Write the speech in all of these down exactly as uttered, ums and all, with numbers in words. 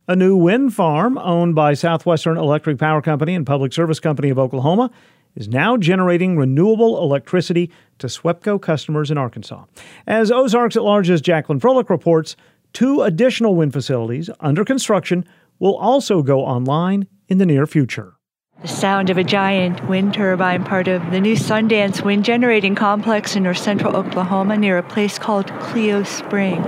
A new wind farm owned by Southwestern Electric Power Company and Public Service Company of Oklahoma is now generating renewable electricity to SWEPCO customers in Arkansas. As Ozarks at Large's Jacqueline Froelich reports, two additional wind facilities under construction will also go online in the near future. The sound of a giant wind turbine, part of the new Sundance wind generating complex in north central Oklahoma near a place called Clio Springs.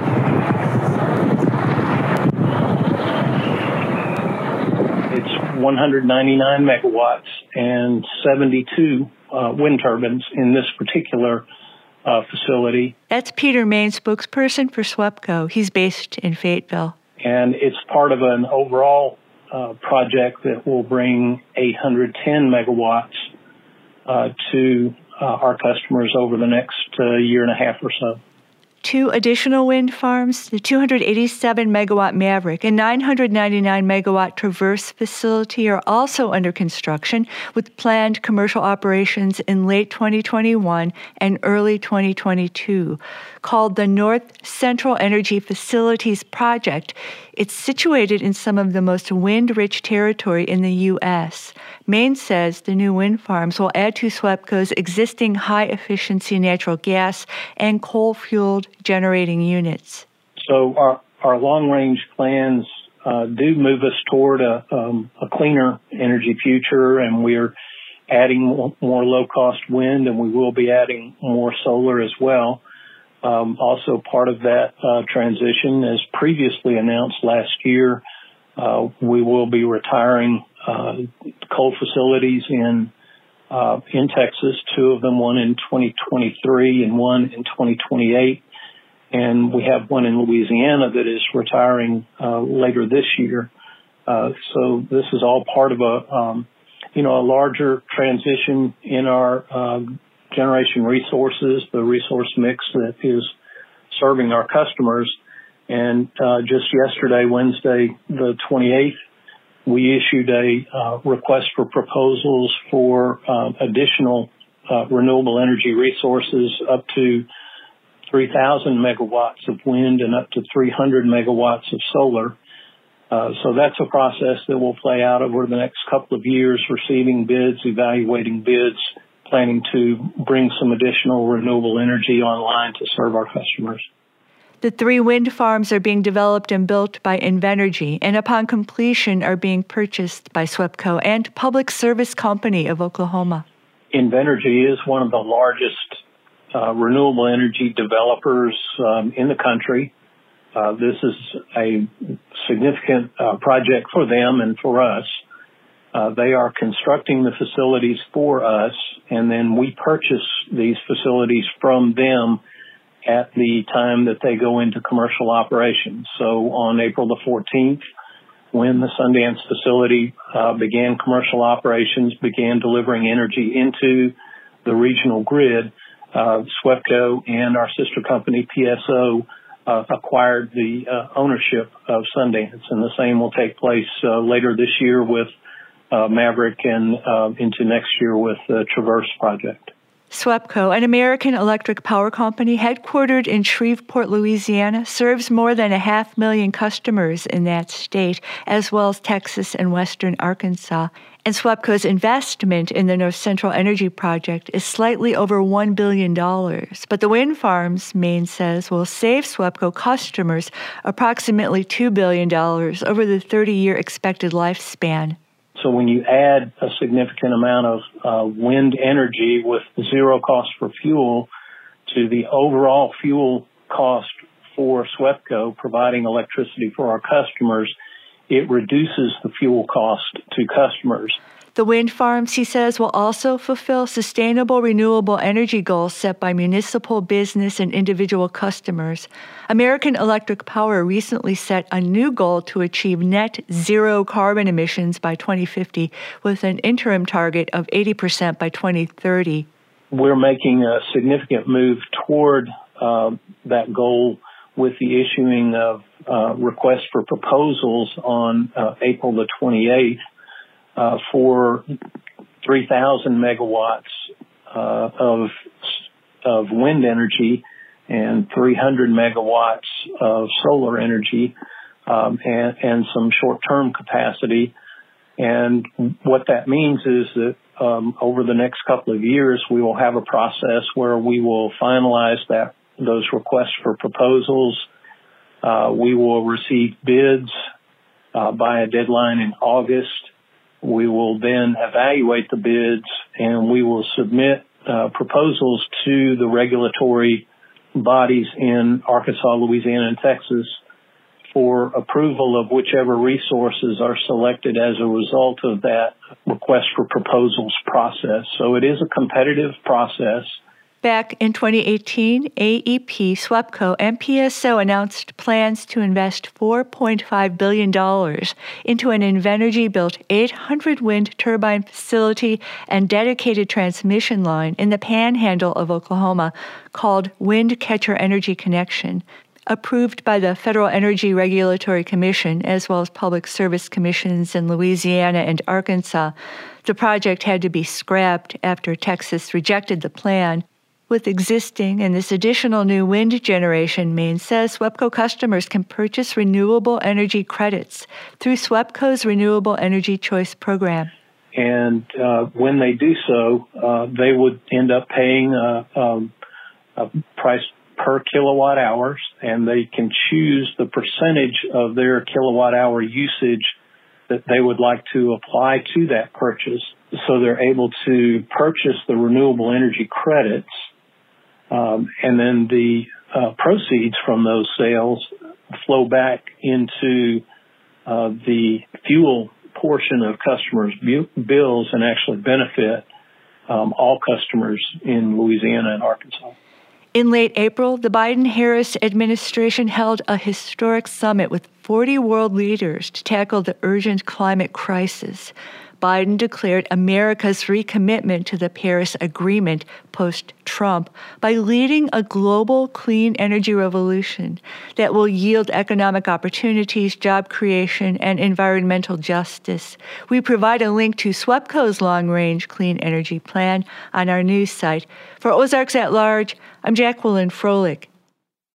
one hundred ninety-nine megawatts and seventy-two uh, wind turbines in this particular uh, facility. That's Peter Main, spokesperson for SWEPCO. He's based in Fayetteville. And it's part of an overall uh, project that will bring eight hundred ten megawatts uh, to uh, our customers over the next uh, year and a half or so. Two additional wind farms, the two hundred eighty-seven megawatt Maverick and nine hundred ninety-nine megawatt Traverse facility, are also under construction with planned commercial operations in late twenty twenty-one and early twenty twenty-two. Called the North Central Energy Facilities Project, it's situated in some of the most wind-rich territory in the U S. Maine says the new wind farms will add to SWEPCO's existing high-efficiency natural gas and coal-fueled generating units. So our, our long-range plans uh, do move us toward a, um, a cleaner energy future, and we're adding more, more low-cost wind, and we will be adding more solar as well. Um, also part of that uh, transition, as previously announced last year, uh, we will be retiring uh, coal facilities in uh, in Texas, two of them, one in twenty twenty-three and one in twenty twenty-eight. And we have one in Louisiana that is retiring uh, later this year. Uh, so this is all part of a, um, you know, a larger transition in our uh, generation resources, the resource mix that is serving our customers. And uh, just yesterday, Wednesday, the twenty-eighth, we issued a uh, request for proposals for uh, additional uh, renewable energy resources up to three thousand megawatts of wind and up to three hundred megawatts of solar. Uh, so that's a process that will play out over the next couple of years, receiving bids, evaluating bids, planning to bring some additional renewable energy online to serve our customers. The three wind farms are being developed and built by Invenergy, and upon completion are being purchased by SWEPCO and Public Service Company of Oklahoma. Invenergy is one of the largest uh, renewable energy developers um, in the country. Uh, this is a significant uh, project for them and for us. Uh, they are constructing the facilities for us, and then we purchase these facilities from them at the time that they go into commercial operations. So on April the fourteenth, when the Sundance facility uh, began commercial operations, began delivering energy into the regional grid, uh, SWEPCO and our sister company, P S O, uh, acquired the uh, ownership of Sundance. And the same will take place uh, later this year with uh, Maverick and uh, into next year with the Traverse project. SWEPCO, an American electric power company headquartered in Shreveport, Louisiana, serves more than a half million customers in that state, as well as Texas and western Arkansas. And SWEPCO's investment in the North Central Energy Project is slightly over one billion dollars. But the wind farms, Maine says, will save SWEPCO customers approximately two billion dollars over the thirty-year expected lifespan. So when you add a significant amount of uh, wind energy with zero cost for fuel to the overall fuel cost for SWEPCO providing electricity for our customers, it reduces the fuel cost to customers. The wind farms, he says, will also fulfill sustainable renewable energy goals set by municipal, business, and individual customers. American Electric Power recently set a new goal to achieve net zero carbon emissions by twenty fifty, with an interim target of eighty percent by twenty thirty. We're making a significant move toward uh, that goal with the issuing of uh, requests for proposals on uh, April the twenty-eighth. Uh, for three thousand megawatts uh, of of wind energy and three hundred megawatts of solar energy um, and, and some short-term capacity. And what that means is that um, over the next couple of years, we will have a process where we will finalize that those requests for proposals. Uh, we will receive bids uh, by a deadline in August. We will then evaluate the bids, and we will submit uh, proposals to the regulatory bodies in Arkansas, Louisiana, and Texas for approval of whichever resources are selected as a result of that request for proposals process. So it is a competitive process. Back in twenty eighteen, A E P, SWEPCO, and P S O announced plans to invest four point five billion dollars into an Invenergy-built eight hundred wind turbine facility and dedicated transmission line in the panhandle of Oklahoma called Wind Catcher Energy Connection. Approved by the Federal Energy Regulatory Commission as well as public service commissions in Louisiana and Arkansas, the project had to be scrapped after Texas rejected the plan. With existing and this additional new wind generation, Maine says SWEPCO customers can purchase renewable energy credits through SWEPCO's Renewable Energy Choice Program. And uh, when they do so, uh, they would end up paying a, um, a price per kilowatt hours, and they can choose the percentage of their kilowatt hour usage that they would like to apply to that purchase. So they're able to purchase the renewable energy credits, um, and then the uh, proceeds from those sales flow back into uh, the fuel portion of customers' bu- bills and actually benefit um, all customers in Louisiana and Arkansas. In late April, the Biden-Harris administration held a historic summit with forty world leaders to tackle the urgent climate crisis. Biden declared America's recommitment to the Paris Agreement post-Trump by leading a global clean energy revolution that will yield economic opportunities, job creation, and environmental justice. We provide a link to SWEPCO's long-range clean energy plan on our news site. For Ozarks at Large, I'm Jacqueline Froelich.